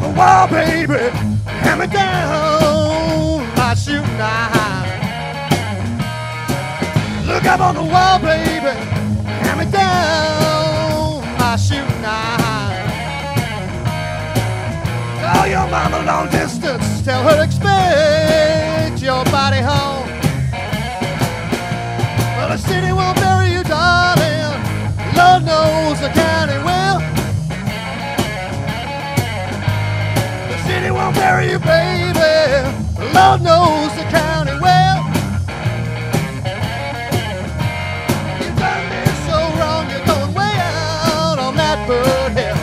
the wall, baby. Hammer down my shooting iron. Look up on the wall, baby. Hammer down my shooting iron. Call your mama long distance. Tell her expect your body home. Well, the city won't bury you, darling. Lord knows the county will. The city won't bury you, baby. Lord knows the county will. You done me so wrong, you're going way out on that bird hill.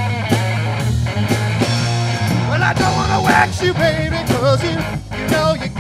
Well, I don't wanna wax you, baby, 'cause you know you